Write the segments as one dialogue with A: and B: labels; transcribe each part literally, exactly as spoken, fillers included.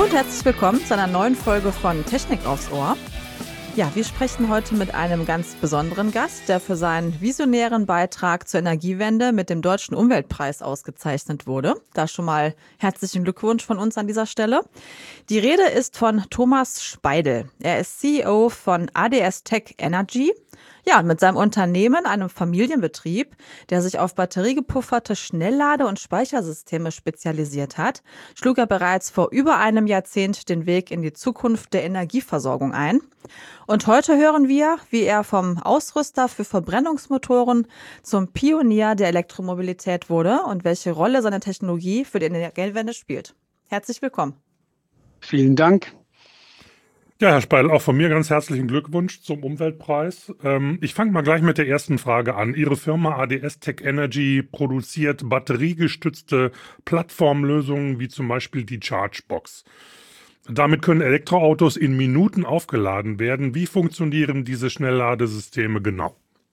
A: und herzlich willkommen zu einer neuen Folge von Technik aufs Ohr. Ja, wir sprechen heute mit einem ganz besonderen Gast, der für seinen visionären Beitrag zur Energiewende mit dem Deutschen Umweltpreis ausgezeichnet wurde. Da schon mal herzlichen Glückwunsch von uns an dieser Stelle. Die Rede ist von Thomas Speidel. Er ist C E O von A D S Tech Energy. Ja, und mit seinem Unternehmen, einem Familienbetrieb, der sich auf batteriegepufferte Schnelllade- und Speichersysteme spezialisiert hat, schlug er bereits vor über einem Jahrzehnt den Weg in die Zukunft der Energieversorgung ein. Und heute hören wir, wie er vom Ausrüster für Verbrennungsmotoren zum Pionier der Elektromobilität wurde und welche Rolle seine Technologie für die Energiewende spielt. Herzlich willkommen.
B: Vielen Dank.
C: Ja, Herr Speidel, auch von mir ganz herzlichen Glückwunsch zum Umweltpreis. Ähm, ich fange mal gleich mit der ersten Frage an. Ihre Firma A D S Tech Energy produziert batteriegestützte Plattformlösungen wie zum Beispiel die Chargebox. Damit können Elektroautos in Minuten aufgeladen werden. Wie funktionieren diese Schnellladesysteme genau?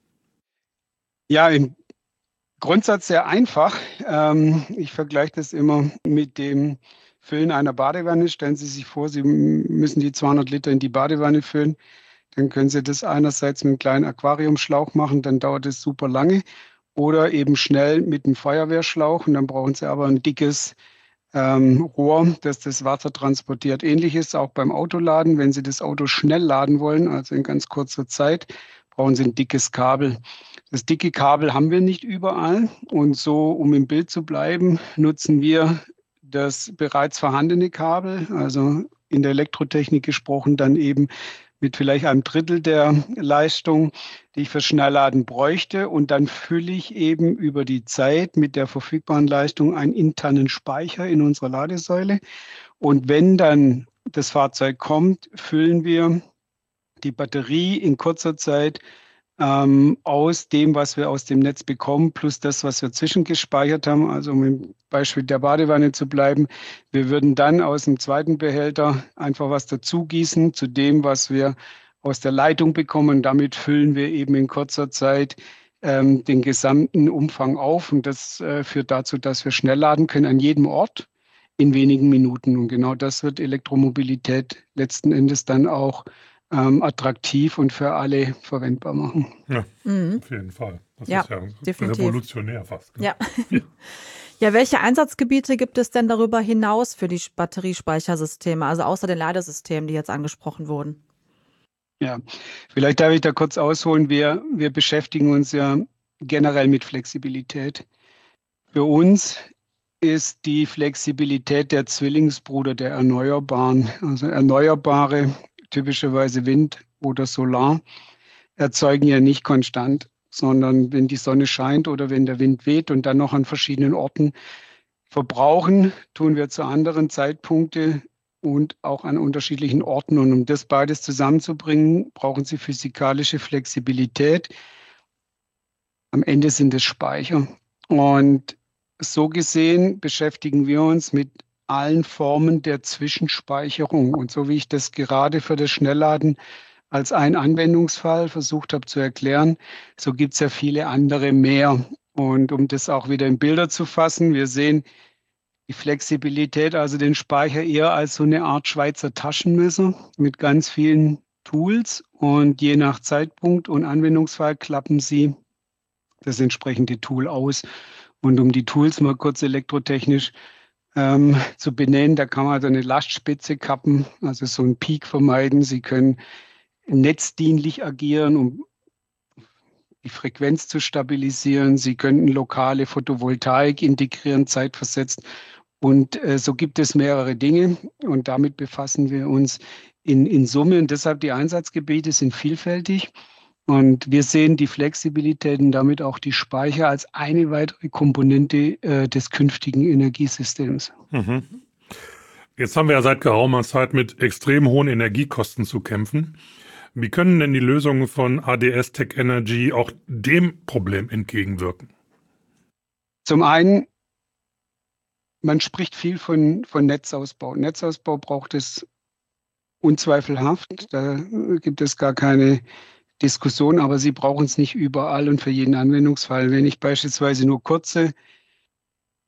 B: Ja, im Grundsatz sehr einfach. Ähm, ich vergleiche das immer mit dem Füllen einer Badewanne. Stellen Sie sich vor, Sie müssen die zweihundert Liter in die Badewanne füllen. Dann können Sie das einerseits mit einem kleinen Aquariumschlauch machen, dann dauert es super lange. Oder eben schnell mit einem Feuerwehrschlauch. Und dann brauchen Sie aber ein dickes ähm, Rohr, das das Wasser transportiert. Ähnlich ist es auch beim Autoladen. Wenn Sie das Auto schnell laden wollen, also in ganz kurzer Zeit, brauchen Sie ein dickes Kabel. Das dicke Kabel haben wir nicht überall. Und so, um im Bild zu bleiben, nutzen wir das bereits vorhandene Kabel, also in der Elektrotechnik gesprochen, dann eben mit vielleicht einem Drittel der Leistung, die ich für Schnellladen bräuchte. Und dann fülle ich eben über die Zeit mit der verfügbaren Leistung einen internen Speicher in unserer Ladesäule. Und wenn dann das Fahrzeug kommt, füllen wir die Batterie in kurzer Zeit Ähm, aus dem, was wir aus dem Netz bekommen, plus das, was wir zwischengespeichert haben. Also um im Beispiel der Badewanne zu bleiben, wir würden dann aus dem zweiten Behälter einfach was dazu gießen zu dem, was wir aus der Leitung bekommen. Damit füllen wir eben in kurzer Zeit ähm, den gesamten Umfang auf. Und das äh, führt dazu, dass wir schnell laden können an jedem Ort in wenigen Minuten. Und genau das wird Elektromobilität letzten Endes dann auch Ähm, attraktiv und für alle verwendbar machen.
C: Ja,
A: Mhm.
C: auf jeden Fall. Das
A: Ja,
C: ist ja
A: definitiv.
C: revolutionär fast. Ne?
A: Ja. Ja, welche Einsatzgebiete gibt es denn darüber hinaus für die Batteriespeichersysteme, also außer den Ladesystemen, die jetzt angesprochen wurden?
B: Ja, vielleicht darf ich da kurz ausholen. Wir, wir beschäftigen uns ja generell mit Flexibilität. Für uns ist die Flexibilität der Zwillingsbruder der Erneuerbaren, also Erneuerbare, typischerweise Wind oder Solar, erzeugen ja nicht konstant, sondern wenn die Sonne scheint oder wenn der Wind weht und dann noch an verschiedenen Orten verbrauchen, tun wir zu anderen Zeitpunkten und auch an unterschiedlichen Orten. Und um das beides zusammenzubringen, brauchen Sie physikalische Flexibilität. Am Ende sind es Speicher. Und so gesehen beschäftigen wir uns mit allen Formen der Zwischenspeicherung. Und so wie ich das gerade für das Schnellladen als einen Anwendungsfall versucht habe zu erklären, so gibt es ja viele andere mehr. Und um das auch wieder in Bilder zu fassen, wir sehen die Flexibilität, also den Speicher eher als so eine Art Schweizer Taschenmesser mit ganz vielen Tools. Und je nach Zeitpunkt und Anwendungsfall klappen Sie das entsprechende Tool aus. Und um die Tools mal kurz elektrotechnisch ähm, zu benennen, da kann man also eine Lastspitze kappen, also so einen Peak vermeiden. Sie können netzdienlich agieren, um die Frequenz zu stabilisieren. Sie könnten lokale Photovoltaik integrieren, zeitversetzt. Und äh, so gibt es mehrere Dinge und damit befassen wir uns in, in Summe. Und deshalb die Einsatzgebiete sind vielfältig. Und wir sehen die Flexibilität und damit auch die Speicher als eine weitere Komponente äh, des künftigen Energiesystems.
C: Mhm. Jetzt haben wir ja seit geraumer Zeit mit extrem hohen Energiekosten zu kämpfen. Wie können denn die Lösungen von A D S Tech Energy auch dem Problem entgegenwirken?
B: Zum einen, man spricht viel von, von Netzausbau. Netzausbau braucht es unzweifelhaft. Da gibt es gar keine Diskussion, aber Sie brauchen es nicht überall und für jeden Anwendungsfall. Wenn ich beispielsweise nur kurze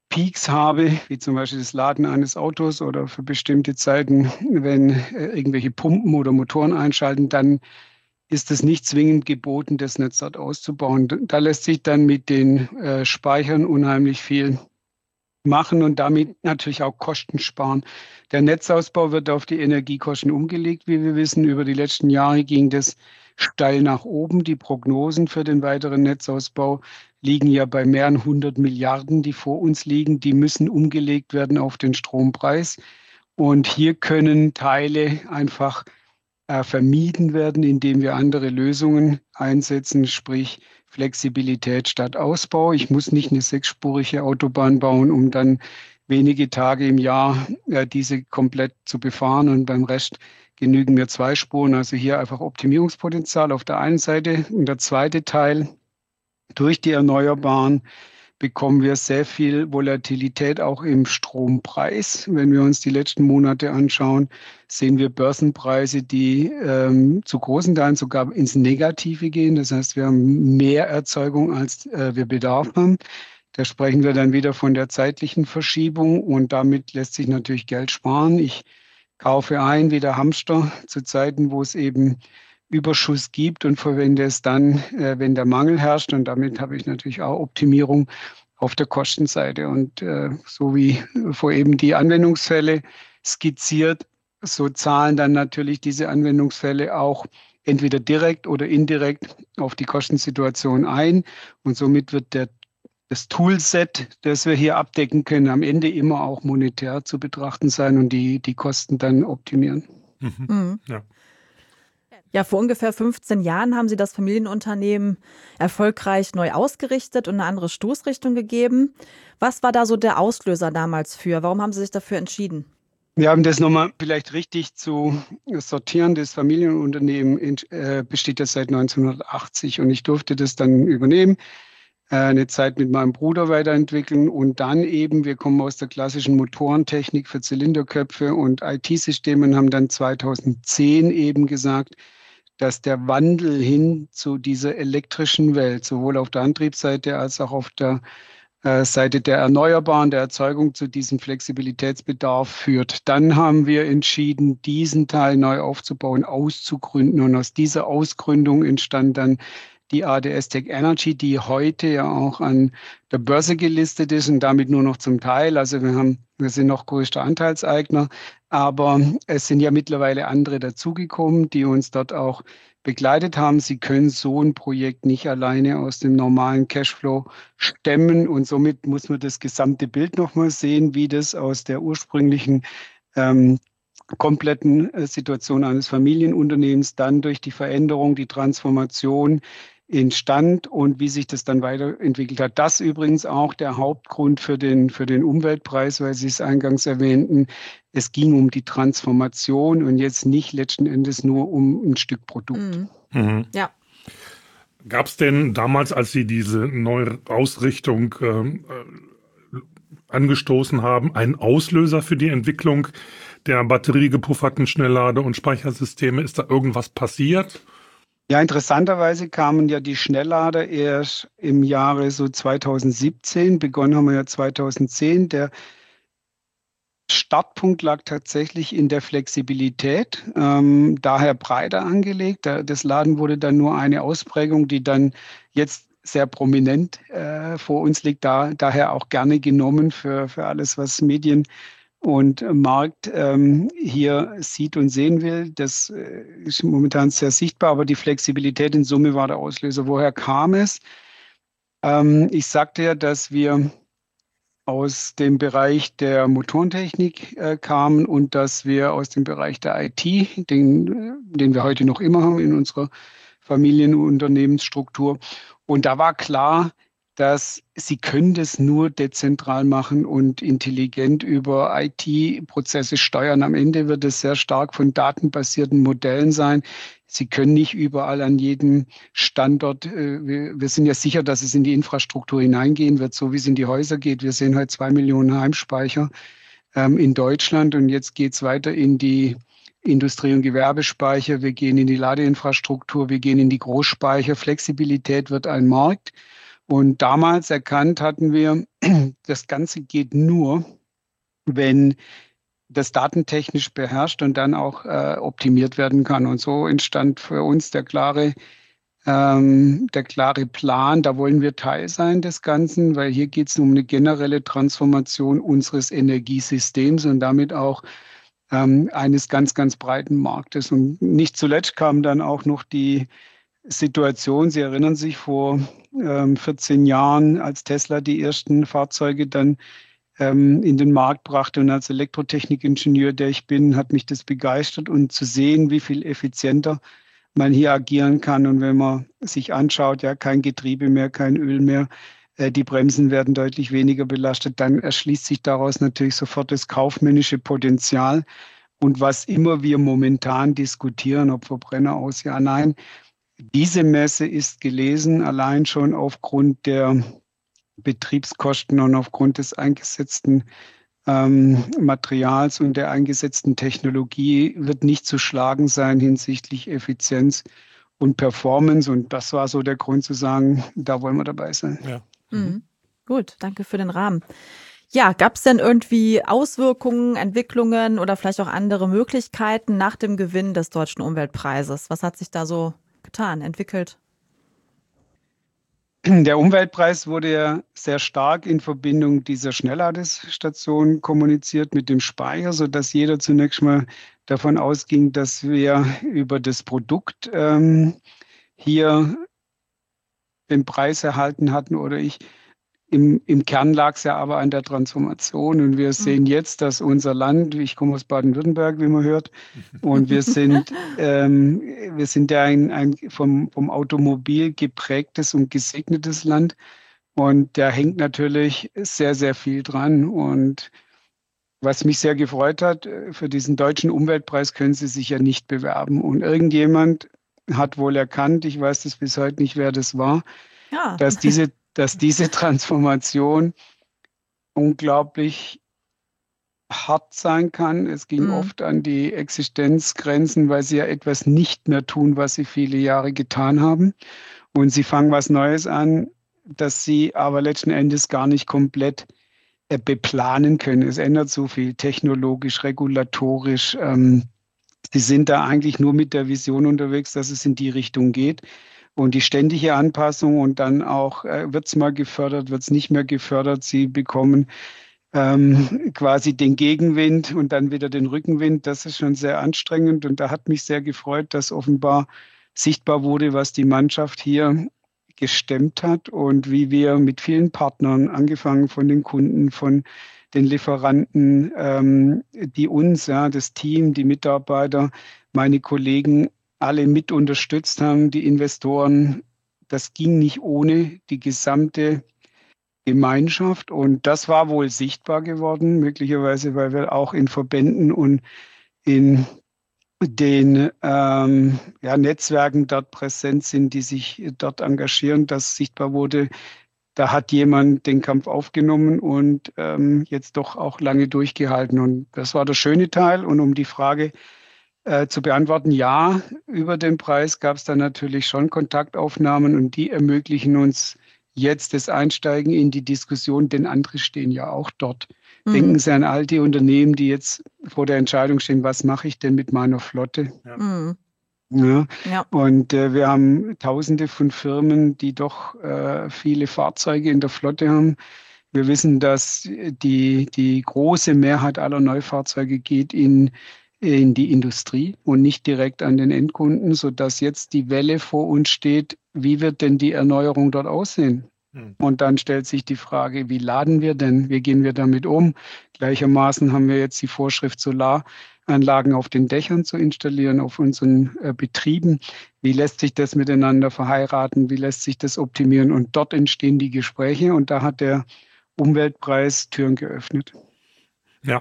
B: Peaks habe, wie zum Beispiel das Laden eines Autos oder für bestimmte Zeiten, wenn äh, irgendwelche Pumpen oder Motoren einschalten, dann ist es nicht zwingend geboten, das Netz dort auszubauen. Da lässt sich dann mit den äh, Speichern unheimlich viel machen und damit natürlich auch Kosten sparen. Der Netzausbau wird auf die Energiekosten umgelegt, wie wir wissen. Über die letzten Jahre ging das steil nach oben. Die Prognosen für den weiteren Netzausbau liegen ja bei mehreren hundert Milliarden, die vor uns liegen. Die müssen umgelegt werden auf den Strompreis. Und hier können Teile einfach äh, vermieden werden, indem wir andere Lösungen einsetzen, sprich Flexibilität statt Ausbau. Ich muss nicht eine sechsspurige Autobahn bauen, um dann wenige Tage im Jahr äh, diese komplett zu befahren und beim Rest genügen mir zwei Spuren. Also hier einfach Optimierungspotenzial auf der einen Seite. Und der zweite Teil, durch die Erneuerbaren bekommen wir sehr viel Volatilität auch im Strompreis. Wenn wir uns die letzten Monate anschauen, sehen wir Börsenpreise, die ähm, zu großen Teilen sogar ins Negative gehen. Das heißt, wir haben mehr Erzeugung, als äh, wir Bedarf haben. Da sprechen wir dann wieder von der zeitlichen Verschiebung und damit lässt sich natürlich Geld sparen. Ich kaufe ein wie der Hamster zu Zeiten, wo es eben Überschuss gibt und verwende es dann, äh, wenn der Mangel herrscht. Und damit habe ich natürlich auch Optimierung auf der Kostenseite. Und äh, so wie vor eben die Anwendungsfälle skizziert, so zahlen dann natürlich diese Anwendungsfälle auch entweder direkt oder indirekt auf die Kostensituation ein. Und somit wird der, das Toolset, das wir hier abdecken können, am Ende immer auch monetär zu betrachten sein und die, die Kosten dann optimieren.
C: Mhm.
A: Mhm.
C: Ja.
A: Ja, vor ungefähr fünfzehn Jahren haben Sie das Familienunternehmen erfolgreich neu ausgerichtet und eine andere Stoßrichtung gegeben. Was war da so der Auslöser damals für? Warum haben Sie sich dafür entschieden?
B: Wir haben das nochmal vielleicht richtig zu sortieren. Das Familienunternehmen äh, besteht ja seit neunzehnhundertachtzig und ich durfte das dann übernehmen, äh, eine Zeit mit meinem Bruder weiterentwickeln und dann eben, wir kommen aus der klassischen Motorentechnik für Zylinderköpfe und I T-Systeme und haben dann zweitausendzehn eben gesagt, dass der Wandel hin zu dieser elektrischen Welt, sowohl auf der Antriebsseite als auch auf der äh, Seite der Erneuerbaren, der Erzeugung zu diesem Flexibilitätsbedarf führt. Dann haben wir entschieden, diesen Teil neu aufzubauen, auszugründen. Und aus dieser Ausgründung entstand dann die A D S Tech Energy, die heute ja auch an der Börse gelistet ist und damit nur noch zum Teil. Also wir haben, wir sind noch größter Anteilseigner, aber es sind ja mittlerweile andere dazugekommen, die uns dort auch begleitet haben. Sie können so ein Projekt nicht alleine aus dem normalen Cashflow stemmen und somit muss man das gesamte Bild nochmal sehen, wie das aus der ursprünglichen ähm, kompletten äh, Situation eines Familienunternehmens dann durch die Veränderung, die Transformation entstand und wie sich das dann weiterentwickelt hat. Das übrigens auch der Hauptgrund für den, für den Umweltpreis, weil Sie es eingangs erwähnten. Es ging um die Transformation und jetzt nicht letzten Endes nur um ein Stück Produkt.
A: Mhm.
C: Mhm.
A: Ja.
C: Gab es denn damals, als Sie diese neue Ausrichtung ähm, äh, angestoßen haben, einen Auslöser für die Entwicklung der batteriegepufferten Schnelllade- und Speichersysteme? Ist da irgendwas passiert?
B: Ja, interessanterweise kamen ja die Schnelllader erst im Jahre so zweitausendsiebzehn. Begonnen haben wir ja zweitausendzehn. Der Startpunkt lag tatsächlich in der Flexibilität, ähm, daher breiter angelegt. Das Laden wurde dann nur eine Ausprägung, die dann jetzt sehr prominent äh, vor uns liegt, da, daher auch gerne genommen für, für alles, was Medien und Markt ähm, hier sieht und sehen will. Das äh, ist momentan sehr sichtbar, aber die Flexibilität in Summe war der Auslöser. Woher kam es? Ähm, ich sagte ja, dass wir aus dem Bereich der Motorentechnik äh, kamen und dass wir aus dem Bereich der I T, den, den wir heute noch immer haben in unserer Familienunternehmensstruktur. Und da war klar, dass sie können das nur dezentral machen und intelligent über I T-Prozesse steuern. Am Ende wird es sehr stark von datenbasierten Modellen sein. Sie können nicht überall an jedem Standort, äh, wir, wir sind ja sicher, dass es in die Infrastruktur hineingehen wird, so wie es in die Häuser geht. Wir sehen heute zwei Millionen Heimspeicher ähm, in Deutschland und jetzt geht es weiter in die Industrie- und Gewerbespeicher. Wir gehen in die Ladeinfrastruktur, wir gehen in die Großspeicher. Flexibilität wird ein Markt. Und damals erkannt hatten wir, das Ganze geht nur, wenn das datentechnisch beherrscht und dann auch äh, optimiert werden kann. Und so entstand für uns der klare, ähm, der klare Plan, da wollen wir Teil sein des Ganzen, weil hier geht es um eine generelle Transformation unseres Energiesystems und damit auch ähm, eines ganz, ganz breiten Marktes. Und nicht zuletzt kam dann auch noch die Situation, Sie erinnern sich, vor ähm, vierzehn Jahren, als Tesla die ersten Fahrzeuge dann ähm, in den Markt brachte, und als Elektrotechnikingenieur, der ich bin, hat mich das begeistert, und zu sehen, wie viel effizienter man hier agieren kann. Und wenn man sich anschaut, ja, kein Getriebe mehr, kein Öl mehr, äh, die Bremsen werden deutlich weniger belastet, dann erschließt sich daraus natürlich sofort das kaufmännische Potenzial. Und was immer wir momentan diskutieren, ob Verbrenner aus, ja, nein, diese Messe ist gelesen, allein schon aufgrund der Betriebskosten und aufgrund des eingesetzten ähm, Materials und der eingesetzten Technologie wird nicht zu schlagen sein hinsichtlich Effizienz und Performance. Und das war so der Grund zu sagen, da wollen wir dabei sein.
C: Ja.
A: Mhm. Gut, danke für den Rahmen. Ja, gab es denn irgendwie Auswirkungen, Entwicklungen oder vielleicht auch andere Möglichkeiten nach dem Gewinn des Deutschen Umweltpreises? Was hat sich da so getan, entwickelt?
B: Der Umweltpreis wurde ja sehr stark in Verbindung dieser Schnellladestation kommuniziert mit dem Speicher, sodass jeder zunächst mal davon ausging, dass wir über das Produkt ähm, hier den Preis erhalten hatten oder ich. Im, Im Kern lag es ja aber an der Transformation, und wir sehen jetzt, dass unser Land, ich komme aus Baden-Württemberg, wie man hört, und wir sind, ähm, wir sind ja ein, ein vom, vom Automobil geprägtes und gesegnetes Land, und da hängt natürlich sehr, sehr viel dran. Und was mich sehr gefreut hat, für diesen deutschen Umweltpreis können Sie sich ja nicht bewerben. Und irgendjemand hat wohl erkannt, ich weiß das bis heute nicht, wer das war,
A: Ja.
B: dass diese dass diese Transformation unglaublich hart sein kann. Es ging
A: Mhm.
B: oft an die Existenzgrenzen, weil sie ja etwas nicht mehr tun, was sie viele Jahre getan haben. Und sie fangen was Neues an, das sie aber letzten Endes gar nicht komplett äh, beplanen können. Es ändert so viel technologisch, regulatorisch. Ähm, sie sind da eigentlich nur mit der Vision unterwegs, dass es in die Richtung geht. Und die ständige Anpassung, und dann auch, äh, wird es mal gefördert, wird es nicht mehr gefördert. Sie bekommen ähm, quasi den Gegenwind und dann wieder den Rückenwind. Das ist schon sehr anstrengend. Und da hat mich sehr gefreut, dass offenbar sichtbar wurde, was die Mannschaft hier gestemmt hat und wie wir mit vielen Partnern, angefangen von den Kunden, von den Lieferanten, ähm, die uns, ja, das Team, die Mitarbeiter, meine Kollegen, alle mit unterstützt haben, die Investoren. Das ging nicht ohne die gesamte Gemeinschaft, und das war wohl sichtbar geworden, möglicherweise, weil wir auch in Verbänden und in den ähm, ja, Netzwerken dort präsent sind, die sich dort engagieren, dass sichtbar wurde, da hat jemand den Kampf aufgenommen und ähm, jetzt doch auch lange durchgehalten. Und das war der schöne Teil. Und um die Frage Äh, zu beantworten, ja, über den Preis gab es dann natürlich schon Kontaktaufnahmen, und die ermöglichen uns jetzt das Einsteigen in die Diskussion, denn andere stehen ja auch dort.
A: Mhm.
B: Denken Sie an all die Unternehmen, die jetzt vor der Entscheidung stehen, was mache ich denn mit meiner Flotte?
C: Ja.
A: Mhm.
B: Ja.
A: Ja.
B: Und äh, wir haben Tausende von Firmen, die doch äh, viele Fahrzeuge in der Flotte haben. Wir wissen, dass die, die große Mehrheit aller Neufahrzeuge geht in in die Industrie und nicht direkt an den Endkunden, sodass jetzt die Welle vor uns steht, wie wird denn die Erneuerung dort aussehen?
C: Hm.
B: Und dann stellt sich die Frage, wie laden wir denn? Wie gehen wir damit um? Gleichermaßen haben wir jetzt die Vorschrift, Solaranlagen auf den Dächern zu installieren, auf unseren äh, Betrieben. Wie lässt sich das miteinander verheiraten? Wie lässt sich das optimieren? Und dort entstehen die Gespräche, und da hat der Umweltpreis Türen geöffnet.
C: Ja.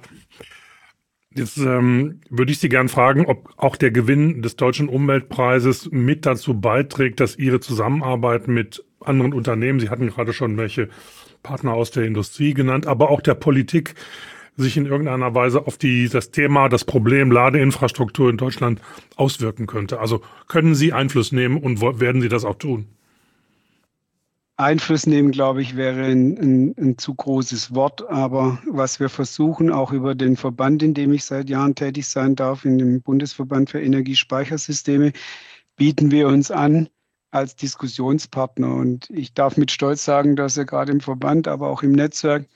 C: Jetzt ähm, würde ich Sie gern fragen, ob auch der Gewinn des Deutschen Umweltpreises mit dazu beiträgt, dass Ihre Zusammenarbeit mit anderen Unternehmen, Sie hatten gerade schon welche Partner aus der Industrie genannt, aber auch der Politik, sich in irgendeiner Weise auf die, das Thema, das Problem Ladeinfrastruktur in Deutschland auswirken könnte. Also können Sie Einfluss nehmen, und werden Sie das auch tun?
B: Einfluss nehmen, glaube ich, wäre ein, ein, ein zu großes Wort. Aber was wir versuchen, auch über den Verband, in dem ich seit Jahren tätig sein darf, in dem Bundesverband für Energiespeichersysteme, bieten wir uns an als Diskussionspartner. Und ich darf mit Stolz sagen, dass wir gerade im Verband, aber auch im Netzwerk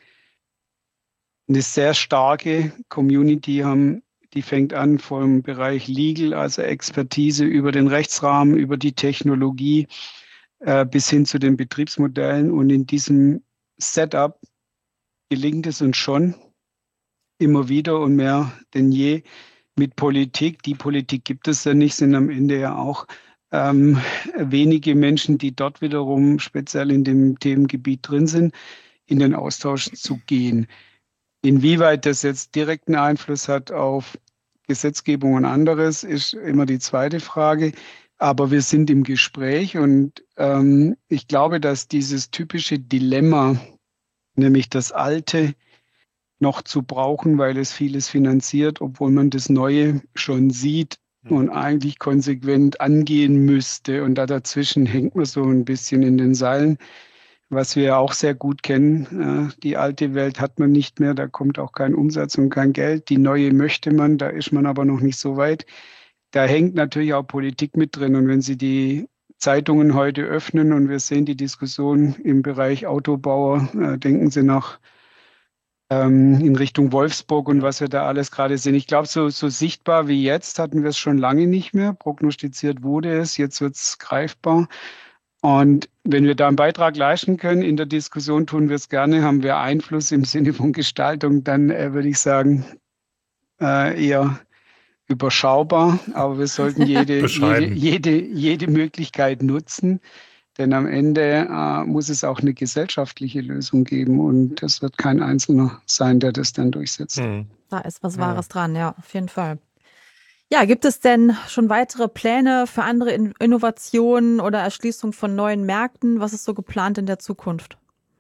B: eine sehr starke Community haben. Die fängt an vom Bereich Legal, also Expertise über den Rechtsrahmen, über die Technologie, bis hin zu den Betriebsmodellen. Und in diesem Setup gelingt es uns schon immer wieder und mehr denn je mit Politik. Die Politik gibt es ja nicht, sind am Ende ja auch ähm, wenige Menschen, die dort wiederum speziell in dem Themengebiet drin sind, in den Austausch zu gehen. Inwieweit das jetzt direkten Einfluss hat auf Gesetzgebung und anderes, ist immer die zweite Frage. Aber wir sind im Gespräch und ähm, ich glaube, dass dieses typische Dilemma, nämlich das Alte noch zu brauchen, weil es vieles finanziert, obwohl man das Neue schon sieht und eigentlich konsequent angehen müsste. Und da dazwischen hängt man so ein bisschen in den Seilen, was wir auch sehr gut kennen. Äh, die alte Welt hat man nicht mehr, da kommt auch kein Umsatz und kein Geld. Die neue möchte man, da ist man aber noch nicht so weit. Da hängt natürlich auch Politik mit drin. Und wenn Sie die Zeitungen heute öffnen und wir sehen die Diskussion im Bereich Autobauer, äh, denken Sie nach ähm, in Richtung Wolfsburg und was wir da alles gerade sehen. Ich glaube, so, so sichtbar wie jetzt hatten wir es schon lange nicht mehr. Prognostiziert wurde es, jetzt wird es greifbar. Und wenn wir da einen Beitrag leisten können in der Diskussion, tun wir es gerne. Haben wir Einfluss im Sinne von Gestaltung, dann äh, würde ich sagen, äh, eher überschaubar, aber wir sollten jede, jede, jede, jede Möglichkeit nutzen, denn am Ende äh, muss es auch eine gesellschaftliche Lösung geben und das wird kein Einzelner sein, der das dann durchsetzt.
A: Hm. Da ist was Wahres ja. dran, ja, auf jeden Fall. Ja, gibt es denn schon weitere Pläne für andere In- Innovationen oder Erschließung von neuen Märkten? Was ist so geplant in der Zukunft?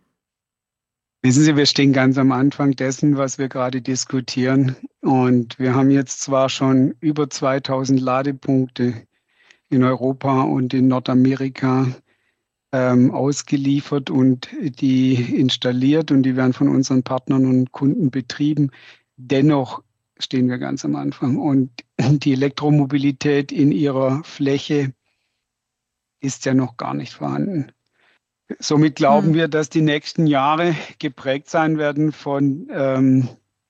B: Wissen Sie, wir stehen ganz am Anfang dessen, was wir gerade diskutieren. Und wir haben jetzt zwar schon über zweitausend Ladepunkte in Europa und in Nordamerika ähm, ausgeliefert und die installiert und die werden von unseren Partnern und Kunden betrieben. Dennoch stehen wir ganz am Anfang. Und die Elektromobilität in ihrer Fläche ist ja noch gar nicht vorhanden. Somit glauben hm. wir, dass die nächsten Jahre geprägt sein werden von, ähm,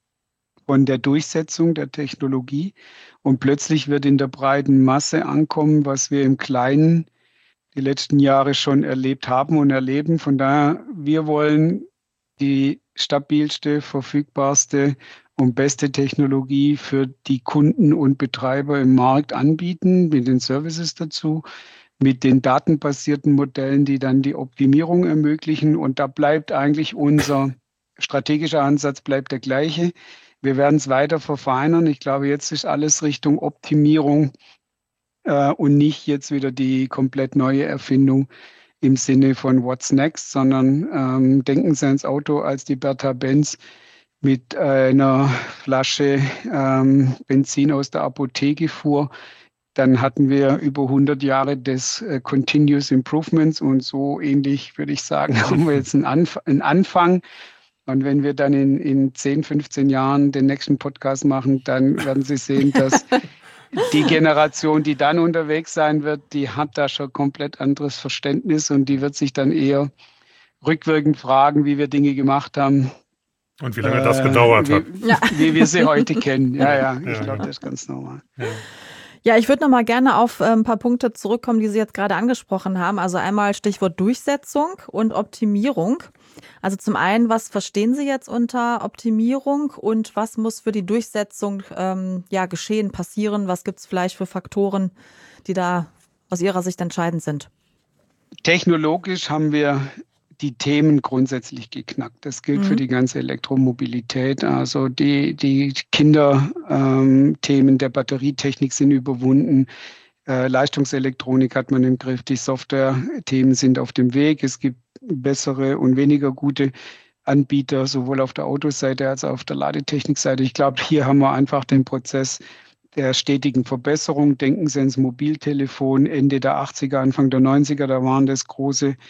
B: von der Durchsetzung der Technologie. Und plötzlich wird in der breiten Masse ankommen, was wir im Kleinen die letzten Jahre schon erlebt haben und erleben. Von daher, wir wollen die stabilste, verfügbarste und beste Technologie für die Kunden und Betreiber im Markt anbieten, mit den Services dazu, mit den datenbasierten Modellen, die dann die Optimierung ermöglichen. Und da bleibt eigentlich unser strategischer Ansatz bleibt der gleiche. Wir werden es weiter verfeinern. Ich glaube, jetzt ist alles Richtung Optimierung äh, und nicht jetzt wieder die komplett neue Erfindung im Sinne von What's Next, sondern ähm, denken Sie ans Auto, als die Bertha Benz mit einer Flasche ähm, Benzin aus der Apotheke fuhr. Dann hatten wir über hundert Jahre des äh, Continuous Improvements und so ähnlich, würde ich sagen, haben wir jetzt einen, Anf- einen Anfang. Und wenn wir dann in, in zehn, fünfzehn Jahren den nächsten Podcast machen, dann werden Sie sehen, dass die Generation, die dann unterwegs sein wird, die hat da schon komplett anderes Verständnis und die wird sich dann eher rückwirkend fragen, wie wir Dinge gemacht haben.
C: Und wie lange äh, das gedauert
B: wie,
C: hat.
B: Ja. Wie wir sie heute kennen. Ja, ja, ich ja, glaube, ja. das ist ganz normal.
C: Ja.
A: Ja, ich würde noch mal gerne auf äh, ein paar Punkte zurückkommen, die Sie jetzt gerade angesprochen haben. Also einmal Stichwort Durchsetzung und Optimierung. Also zum einen, was verstehen Sie jetzt unter Optimierung und was muss für die Durchsetzung ähm, ja geschehen, passieren? Was gibt es vielleicht für Faktoren, die da aus Ihrer Sicht entscheidend sind?
B: Technologisch haben wir die Themen grundsätzlich geknackt. Das gilt mhm. für die ganze Elektromobilität. Also die, die Kinderthemen ähm, der Batterietechnik sind überwunden. Äh, Leistungselektronik hat man im Griff. Die Software-Themen sind auf dem Weg. Es gibt bessere und weniger gute Anbieter, sowohl auf der Autoseite als auch auf der Ladetechnikseite. Ich glaube, hier haben wir einfach den Prozess der stetigen Verbesserung. Denken Sie ans Mobiltelefon Ende der achtziger, Anfang der neunziger, da waren das große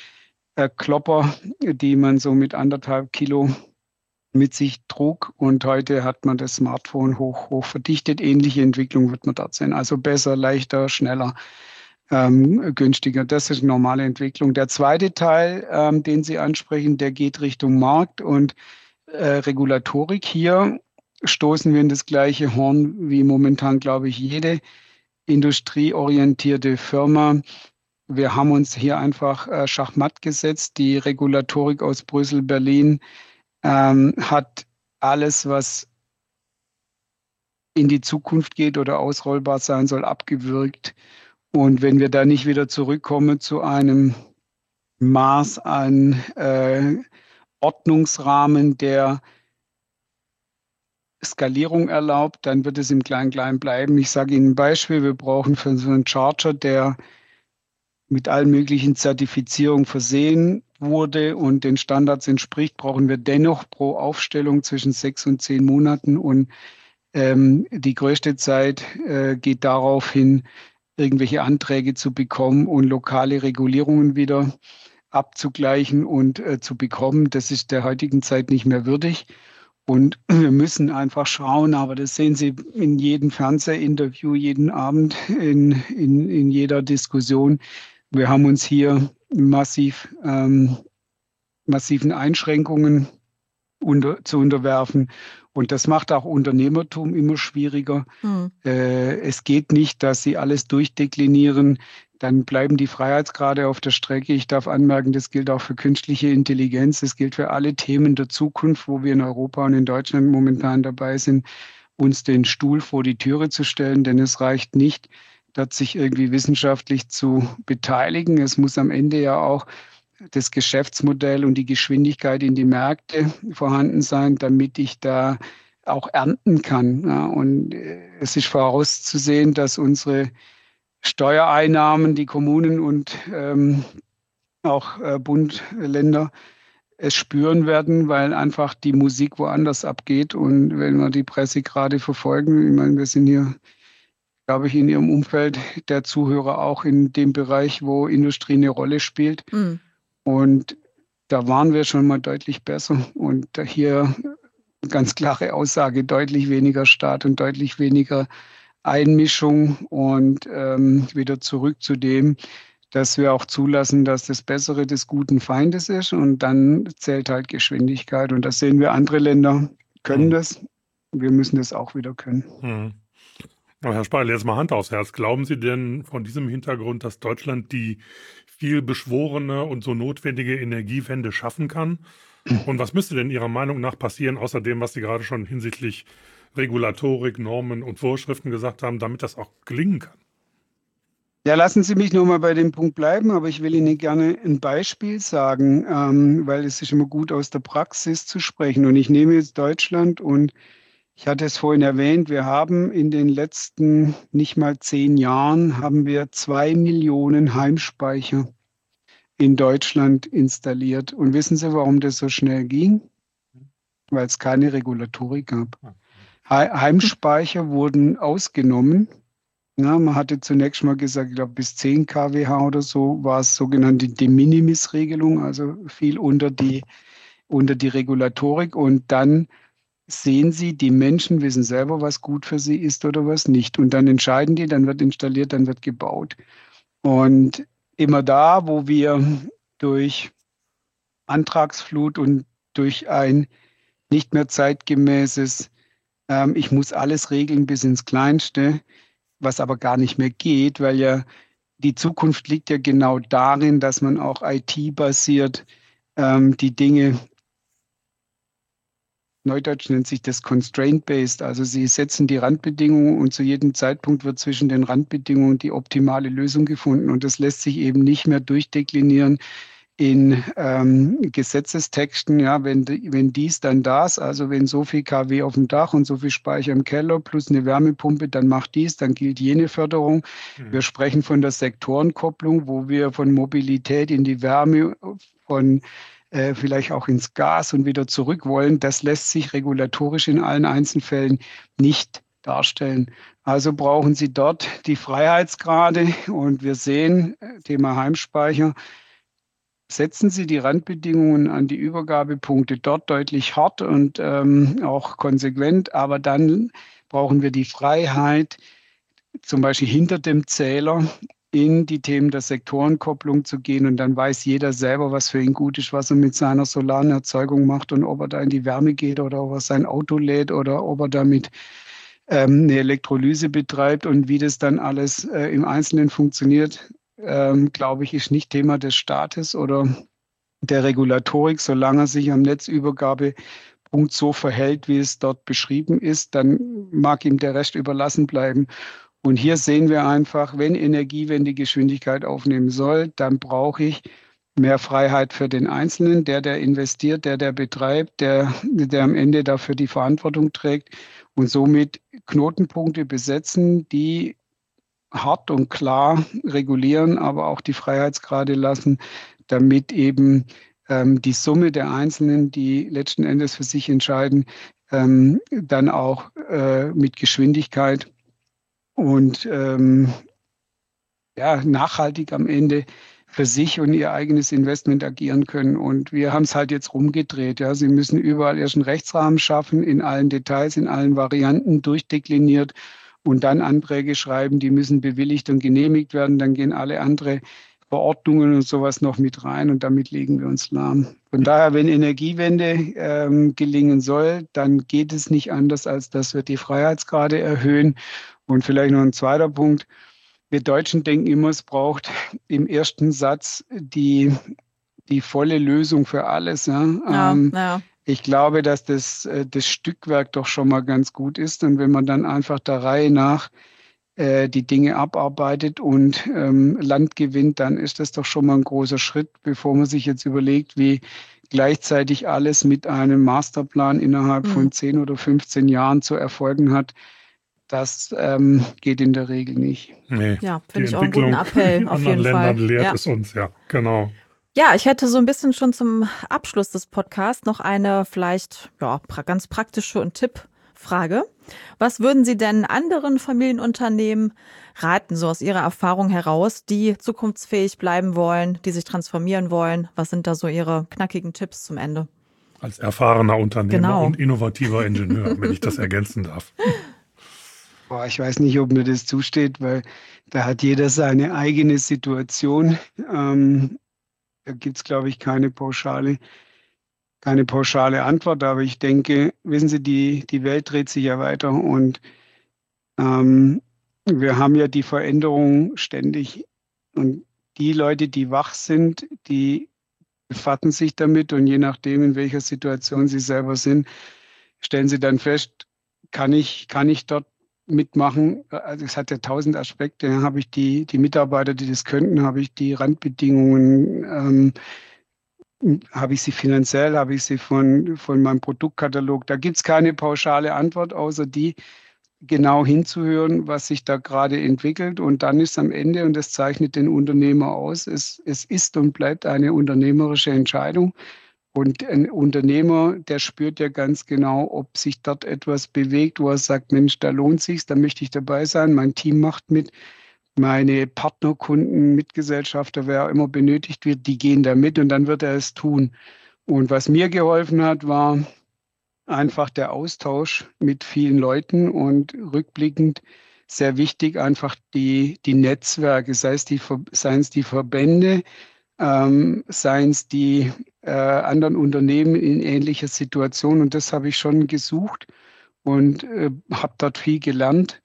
B: äh, Klopper, die man so mit anderthalb Kilo mit sich trug. Und heute hat man das Smartphone hoch, hoch verdichtet. Ähnliche Entwicklung wird man dort sehen. Also besser, leichter, schneller, ähm, günstiger. Das ist eine normale Entwicklung. Der zweite Teil, ähm, den Sie ansprechen, der geht Richtung Markt und äh, Regulatorik. Hier stoßen wir in das gleiche Horn wie momentan, glaube ich, jede industrieorientierte Firma. Wir haben uns hier einfach äh, schachmatt gesetzt. Die Regulatorik aus Brüssel, Berlin ähm, hat alles, was in die Zukunft geht oder ausrollbar sein soll, abgewürgt. Und wenn wir da nicht wieder zurückkommen zu einem Maß an äh, Ordnungsrahmen, der Skalierung erlaubt, dann wird es im Klein-Klein bleiben. Ich sage Ihnen ein Beispiel. Wir brauchen für so einen Charger, der mit allen möglichen Zertifizierungen versehen wurde und den Standards entspricht, brauchen wir dennoch pro Aufstellung zwischen sechs und zehn Monaten. Und ähm, die größte Zeit äh, geht darauf hin, irgendwelche Anträge zu bekommen und lokale Regulierungen wieder abzugleichen und äh, zu bekommen. Das ist der heutigen Zeit nicht mehr würdig. Und wir müssen einfach schauen, aber das sehen Sie in jedem Fernsehinterview, jeden Abend, in, in, in jeder Diskussion. Wir haben uns hier massiv, ähm, massiven Einschränkungen unter, zu unterwerfen. Und das macht auch Unternehmertum immer schwieriger. Hm. Äh, es geht nicht, dass Sie alles durchdeklinieren. Dann bleiben die Freiheitsgrade auf der Strecke. Ich darf anmerken, das gilt auch für künstliche Intelligenz. Das gilt für alle Themen der Zukunft, wo wir in Europa und in Deutschland momentan dabei sind, uns den Stuhl vor die Türe zu stellen. Denn es reicht nicht, dort sich irgendwie wissenschaftlich zu beteiligen. Es muss am Ende ja auch das Geschäftsmodell und die Geschwindigkeit in die Märkte vorhanden sein, damit ich da auch ernten kann. Ja, und es ist vorauszusehen, dass unsere Steuereinnahmen, die Kommunen und ähm, auch äh, Bund, Länder es spüren werden, weil einfach die Musik woanders abgeht. Und wenn wir die Presse gerade verfolgen, ich meine, wir sind hier, glaube ich, in Ihrem Umfeld der Zuhörer auch in dem Bereich, wo Industrie eine Rolle spielt. Mhm. Und da waren wir schon mal deutlich besser. Und hier ganz klare Aussage, deutlich weniger Staat und deutlich weniger Einmischung und ähm, wieder zurück zu dem, dass wir auch zulassen, dass das Bessere des guten Feindes ist. Und dann zählt halt Geschwindigkeit. Und das sehen wir, andere Länder können mhm. das. Wir müssen das auch wieder können.
C: Mhm. Aber Herr Speil, jetzt mal Hand aufs Herz. Glauben Sie denn von diesem Hintergrund, dass Deutschland die viel beschworene und so notwendige Energiewende schaffen kann? Und was müsste denn Ihrer Meinung nach passieren, außer dem, was Sie gerade schon hinsichtlich Regulatorik, Normen und Vorschriften gesagt haben, damit das auch gelingen kann?
B: Ja, lassen Sie mich nur mal bei dem Punkt bleiben, aber ich will Ihnen gerne ein Beispiel sagen, ähm, weil es ist immer gut, aus der Praxis zu sprechen. Und ich nehme jetzt Deutschland und ich hatte es vorhin erwähnt, wir haben in den letzten nicht mal zehn Jahren haben wir zwei Millionen Heimspeicher in Deutschland installiert. Und wissen Sie, warum das so schnell ging? Weil es keine Regulatorik gab. Heimspeicher wurden ausgenommen. Ja, man hatte zunächst mal gesagt, ich glaube, bis zehn Kilowatt oder so war es sogenannte De Minimis-Regelung, also viel unter die, unter die Regulatorik. Und dann sehen Sie, die Menschen wissen selber, was gut für sie ist oder was nicht. Und dann entscheiden die, dann wird installiert, dann wird gebaut. Und immer da, wo wir durch Antragsflut und durch ein nicht mehr zeitgemäßes, ähm, ich muss alles regeln bis ins Kleinste, was aber gar nicht mehr geht, weil ja die Zukunft liegt ja genau darin, dass man auch I T-basiert ähm, die Dinge, Neudeutsch nennt sich das Constraint-Based, also Sie setzen die Randbedingungen und zu jedem Zeitpunkt wird zwischen den Randbedingungen die optimale Lösung gefunden und das lässt sich eben nicht mehr durchdeklinieren in ähm, Gesetzestexten, ja, wenn, wenn dies, dann das, also wenn so viel KW auf dem Dach und so viel Speicher im Keller plus eine Wärmepumpe, dann macht dies, dann gilt jene Förderung. Mhm. Wir sprechen von der Sektorenkopplung, wo wir von Mobilität in die Wärme, von äh, vielleicht auch ins Gas und wieder zurück wollen. Das lässt sich regulatorisch in allen Einzelfällen nicht darstellen. Also brauchen Sie dort die Freiheitsgrade und wir sehen, Thema Heimspeicher, setzen Sie die Randbedingungen an die Übergabepunkte dort deutlich hart und ähm, auch konsequent, aber dann brauchen wir die Freiheit, zum Beispiel hinter dem Zähler in die Themen der Sektorenkopplung zu gehen, und dann weiß jeder selber, was für ihn gut ist, was er mit seiner solaren Erzeugung macht und ob er da in die Wärme geht oder ob er sein Auto lädt oder ob er damit ähm, eine Elektrolyse betreibt, und wie das dann alles äh, im Einzelnen funktioniert, ähm, glaube ich, ist nicht Thema des Staates oder der Regulatorik. Solange er sich am Netzübergabepunkt so verhält, wie es dort beschrieben ist, dann mag ihm der Rest überlassen bleiben. Und hier sehen wir einfach, wenn Energiewende Geschwindigkeit aufnehmen soll, dann brauche ich mehr Freiheit für den Einzelnen, der, der investiert, der, der betreibt, der, der am Ende dafür die Verantwortung trägt, und somit Knotenpunkte besetzen, die hart und klar regulieren, aber auch die Freiheitsgrade lassen, damit eben ähm, die Summe der Einzelnen, die letzten Endes für sich entscheiden, ähm, dann auch äh, mit Geschwindigkeit und ähm, ja, nachhaltig am Ende für sich und ihr eigenes Investment agieren können. Und wir haben es halt jetzt rumgedreht. Ja. Sie müssen überall erst einen Rechtsrahmen schaffen, in allen Details, in allen Varianten durchdekliniert und dann Anträge schreiben, die müssen bewilligt und genehmigt werden. Dann gehen alle andere Verordnungen und sowas noch mit rein, und damit legen wir uns lahm. Von daher, wenn Energiewende ähm, gelingen soll, dann geht es nicht anders, als dass wir die Freiheitsgrade erhöhen. Und vielleicht noch ein zweiter Punkt. Wir Deutschen denken immer, es braucht im ersten Satz die, die volle Lösung für alles. Ja?
A: Ja,
B: ähm,
A: ja.
B: Ich glaube, dass das, das Stückwerk doch schon mal ganz gut ist. Und wenn man dann einfach der Reihe nach äh, die Dinge abarbeitet und ähm, Land gewinnt, dann ist das doch schon mal ein großer Schritt, bevor man sich jetzt überlegt, wie gleichzeitig alles mit einem Masterplan innerhalb
A: Mhm.
B: von zehn oder fünfzehn Jahren zu erfolgen hat. Das ähm, geht in der Regel nicht.
C: Nee,
A: Ja,
C: die
A: finde ich auch einen guten
C: Entwicklung
A: Appell,
C: in
A: auf
C: anderen
A: jeden
C: Ländern
A: Fall.
C: lehrt
A: Ja.
C: es uns, ja, genau.
A: Ja, ich hätte so ein bisschen schon zum Abschluss des Podcasts noch eine vielleicht ja, pra- ganz praktische und Tippfrage. Was würden Sie denn anderen Familienunternehmen raten, so aus Ihrer Erfahrung heraus, die zukunftsfähig bleiben wollen, die sich transformieren wollen? Was sind da so Ihre knackigen Tipps zum Ende?
C: Als erfahrener Unternehmer
A: Genau.
C: und innovativer Ingenieur, wenn ich das ergänzen darf.
B: Boah, ich weiß nicht, ob mir das zusteht, weil da hat jeder seine eigene Situation. Ähm, da gibt es, glaube ich, keine pauschale, keine pauschale Antwort. Aber ich denke, wissen Sie, die, die Welt dreht sich ja weiter, und ähm, wir haben ja die Veränderung ständig. Und die Leute, die wach sind, die befassen sich damit, und je nachdem, in welcher Situation sie selber sind, stellen sie dann fest, kann ich, kann ich dort mitmachen? Also es hat ja tausend Aspekte. Habe ich die, die Mitarbeiter, die das könnten? Habe ich die Randbedingungen? Ähm, habe ich sie finanziell? Habe ich sie von, von meinem Produktkatalog? Da gibt es keine pauschale Antwort, außer die genau hinzuhören, was sich da gerade entwickelt. Und dann ist am Ende, und das zeichnet den Unternehmer aus, es, es ist und bleibt eine unternehmerische Entscheidung. Und ein Unternehmer, der spürt ja ganz genau, ob sich dort etwas bewegt, wo er sagt, Mensch, da lohnt sich's, da möchte ich dabei sein, mein Team macht mit, meine Partnerkunden, Mitgesellschafter, wer auch immer benötigt wird, die gehen da mit, und dann wird er es tun. Und was mir geholfen hat, war einfach der Austausch mit vielen Leuten, und rückblickend sehr wichtig, einfach die, die Netzwerke, sei es die, seien es die Verbände, ähm, seien es die äh, anderen Unternehmen in ähnlicher Situation. Und das habe ich schon gesucht und äh, habe dort viel gelernt.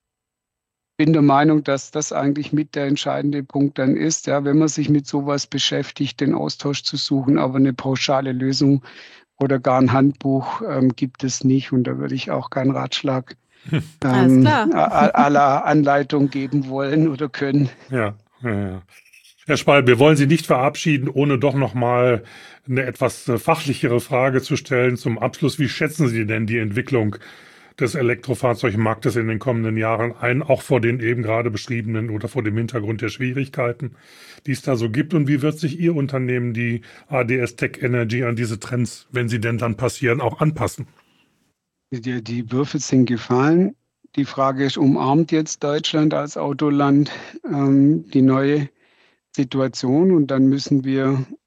B: Bin der Meinung, dass das eigentlich mit der entscheidende Punkt dann ist, ja, wenn man sich mit sowas beschäftigt, den Austausch zu suchen, aber eine pauschale Lösung oder gar ein Handbuch ähm, gibt es nicht, und da würde ich auch keinen Ratschlag
A: Alles
B: ähm,
A: klar.
B: a- aller Anleitung geben wollen oder können.
C: Ja, ja, ja. Herr Spall, wir wollen Sie nicht verabschieden, ohne doch nochmal eine etwas äh, fachlichere Frage zu stellen zum Abschluss. Wie schätzen Sie denn die Entwicklung des Elektrofahrzeugmarktes in den kommenden Jahren ein, auch vor den eben gerade beschriebenen oder vor dem Hintergrund der Schwierigkeiten, die es da so gibt? Und wie wird sich Ihr Unternehmen, die A D S Tech Energy, an diese Trends, wenn sie denn dann passieren, auch anpassen?
B: Die, die Würfel sind gefallen. Die Frage ist, umarmt jetzt Deutschland als Autoland ähm, die neue Situation? Und dann müssen wir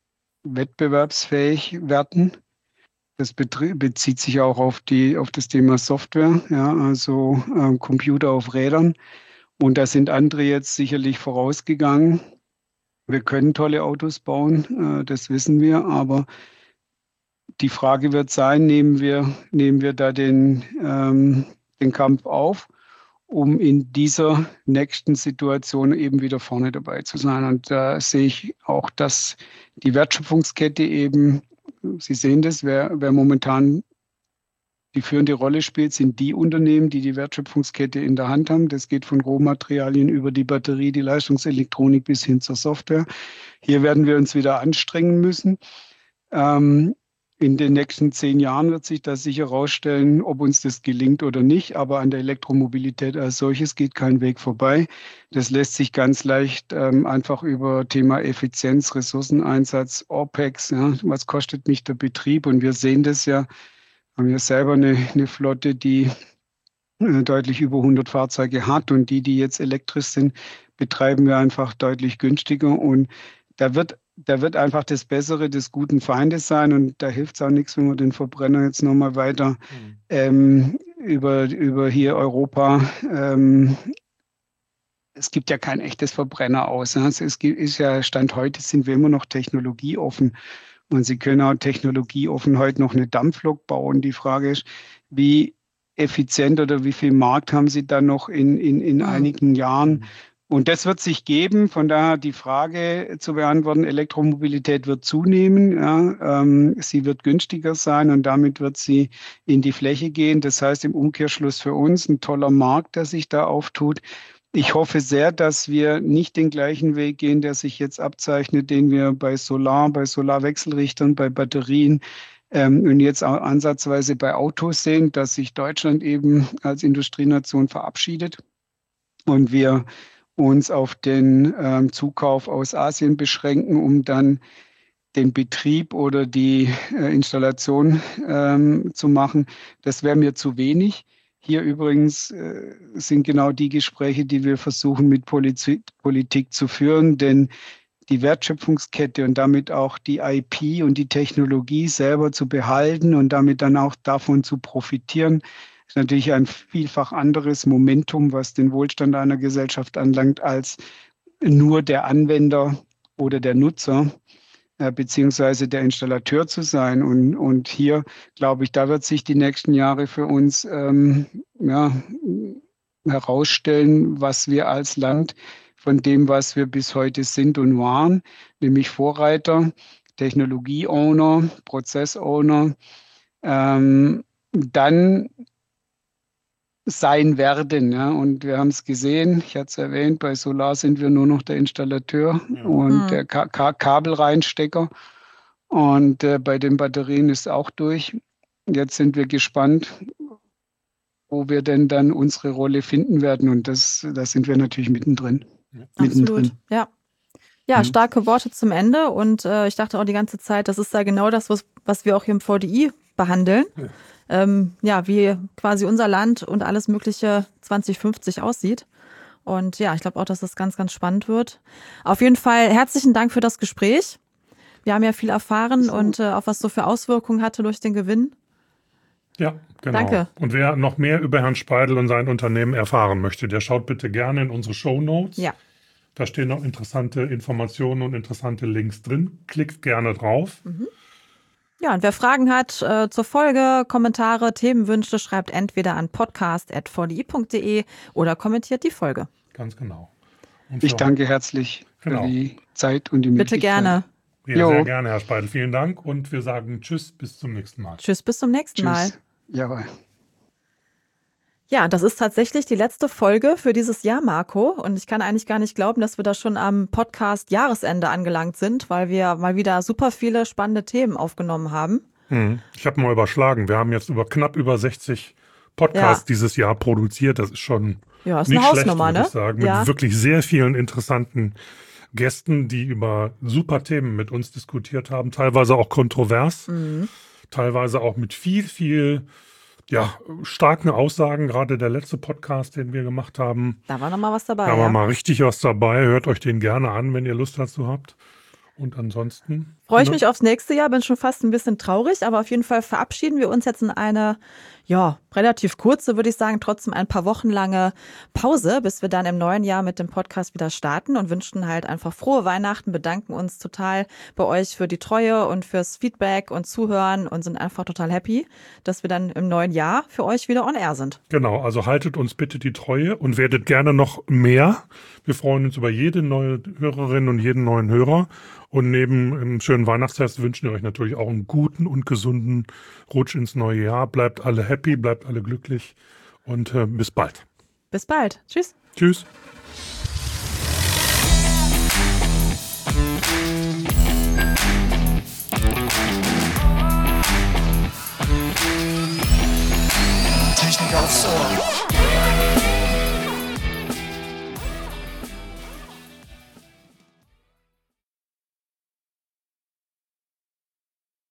B: wettbewerbsfähig werden. Das bezieht sich auch auf die, auf das Thema Software, ja, also äh, Computer auf Rädern. Und da sind andere jetzt sicherlich vorausgegangen. Wir können tolle Autos bauen, äh, das wissen wir, aber die Frage wird sein, nehmen wir, nehmen wir da den, ähm, den Kampf auf, um in dieser nächsten Situation eben wieder vorne dabei zu sein. Und da äh, sehe ich auch, dass die Wertschöpfungskette eben, Sie sehen das, wer, wer momentan die führende Rolle spielt, sind die Unternehmen, die die Wertschöpfungskette in der Hand haben. Das geht von Rohmaterialien über die Batterie, die Leistungselektronik bis hin zur Software. Hier werden wir uns wieder anstrengen müssen. Ähm, In den nächsten zehn Jahren wird sich das sicher herausstellen, ob uns das gelingt oder nicht. Aber an der Elektromobilität als solches geht kein Weg vorbei. Das lässt sich ganz leicht ähm, einfach über Thema Effizienz, Ressourceneinsatz, OPEX, ja, was kostet mich der Betrieb? Und wir sehen das ja, haben ja selber eine, eine Flotte, die äh, deutlich über hundert Fahrzeuge hat. Und die, die jetzt elektrisch sind, betreiben wir einfach deutlich günstiger. Und da wird Da wird einfach das Bessere des guten Feindes sein und da hilft es auch nichts, wenn wir den Verbrenner jetzt nochmal weiter mhm. ähm, über, über hier Europa, ähm, es gibt ja kein echtes Verbrenner aus. Ne? Also es gibt, ist ja, Stand heute sind wir immer noch technologieoffen und Sie können auch technologieoffen heute noch eine Dampflok bauen. Die Frage ist, wie effizient oder wie viel Markt haben Sie dann noch in, in, in mhm. einigen Jahren? Und das wird sich geben, von daher die Frage zu beantworten, Elektromobilität wird zunehmen, ja, ähm, sie wird günstiger sein und damit wird sie in die Fläche gehen. Das heißt im Umkehrschluss für uns ein toller Markt, der sich da auftut. Ich hoffe sehr, dass wir nicht den gleichen Weg gehen, der sich jetzt abzeichnet, den wir bei Solar, bei Solarwechselrichtern, bei Batterien ähm, und jetzt auch ansatzweise bei Autos sehen, dass sich Deutschland eben als Industrienation verabschiedet und wir uns auf den ähm, Zukauf aus Asien beschränken, um dann den Betrieb oder die äh, Installation ähm, zu machen. Das wäre mir zu wenig. Hier übrigens äh, sind genau die Gespräche, die wir versuchen mit Politik, Politik zu führen, denn die Wertschöpfungskette und damit auch die I P und die Technologie selber zu behalten und damit dann auch davon zu profitieren, ist natürlich ein vielfach anderes Momentum, was den Wohlstand einer Gesellschaft anlangt, als nur der Anwender oder der Nutzer äh, beziehungsweise der Installateur zu sein. Und, und hier, glaube ich, da wird sich die nächsten Jahre für uns ähm, ja, herausstellen, was wir als Land von dem, was wir bis heute sind und waren, nämlich Vorreiter, Technologie-Owner, Prozess-Owner, ähm, dann sein werden. Ja. Und wir haben es gesehen, ich hatte es erwähnt, bei Solar sind wir nur noch der Installateur ja. und mhm. der Ka Ka Kabelreinstecker. Und äh, bei den Batterien ist es auch durch. Jetzt sind wir gespannt, wo wir denn dann unsere Rolle finden werden. Und das, da sind wir natürlich mittendrin.
A: Ja. Absolut, ja. Ja, starke Worte zum Ende. Und äh, ich dachte auch die ganze Zeit, das ist ja genau das, was, was wir auch hier im V D I behandeln. Ja. Ähm, ja, wie quasi unser Land und alles Mögliche zwanzig fünfzig aussieht. Und ja, ich glaube auch, dass das ganz, ganz spannend wird. Auf jeden Fall herzlichen Dank für das Gespräch. Wir haben ja viel erfahren so. und äh, auch was so für Auswirkungen hatte durch den Gewinn.
C: Ja, genau.
A: Danke.
C: Und wer noch mehr über Herrn Speidel und sein Unternehmen erfahren möchte, der schaut bitte gerne in unsere Shownotes.
A: Ja.
C: Da stehen noch interessante Informationen und interessante Links drin. Klickt gerne drauf.
A: Mhm. Ja, und wer Fragen hat äh, zur Folge, Kommentare, Themenwünsche, schreibt entweder an podcast at v d i punkt d e oder kommentiert die Folge.
C: Ganz genau.
B: Und ich danke herzlich genau. für die Zeit und die
A: Bitte
B: Möglichkeit.
A: Bitte gerne.
C: Ja, sehr gerne, Herr Speidel. Vielen Dank und wir sagen Tschüss, bis zum nächsten Mal.
A: Tschüss, bis zum nächsten
B: Tschüss.
A: Mal.
B: Jawohl.
A: Ja, das ist tatsächlich die letzte Folge für dieses Jahr, Marco. Und ich kann eigentlich gar nicht glauben, dass wir da schon am Podcast-Jahresende angelangt sind, weil wir mal wieder super viele spannende Themen aufgenommen haben.
C: Hm. Ich habe mal überschlagen. Wir haben jetzt über knapp über sechzig Podcasts ja. dieses Jahr produziert. Das ist schon
A: ja, ist
C: nicht
A: eine
C: schlecht,
A: Hausnummer,
C: würde ich
A: ne?
C: sagen. Mit
A: ja.
C: wirklich sehr vielen interessanten Gästen, die über super Themen mit uns diskutiert haben. Teilweise auch kontrovers. Mhm. Teilweise auch mit viel, viel Ja, starken Aussagen, gerade der letzte Podcast, den wir gemacht haben.
A: Da war noch mal was dabei.
C: Da
A: ja.
C: war mal richtig was dabei. Hört euch den gerne an, wenn ihr Lust dazu habt. Und ansonsten?
A: Freue ich
C: ne?
A: mich aufs nächste Jahr, bin schon fast ein bisschen traurig, aber auf jeden Fall verabschieden wir uns jetzt in eine, ja, relativ kurze, würde ich sagen, trotzdem ein paar Wochen lange Pause, bis wir dann im neuen Jahr mit dem Podcast wieder starten und wünschen halt einfach frohe Weihnachten, bedanken uns total bei euch für die Treue und fürs Feedback und Zuhören und sind einfach total happy, dass wir dann im neuen Jahr für euch wieder on air sind.
C: Genau, also haltet uns bitte die Treue und werdet gerne noch mehr. Wir freuen uns über jede neue Hörerin und jeden neuen Hörer. Und neben einem schönen Weihnachtsfest wünschen wir euch natürlich auch einen guten und gesunden Rutsch ins neue Jahr. Bleibt alle happy, bleibt alle glücklich und äh, bis bald.
A: Bis bald. Tschüss.
C: Tschüss.
D: Technik aufs Ohr.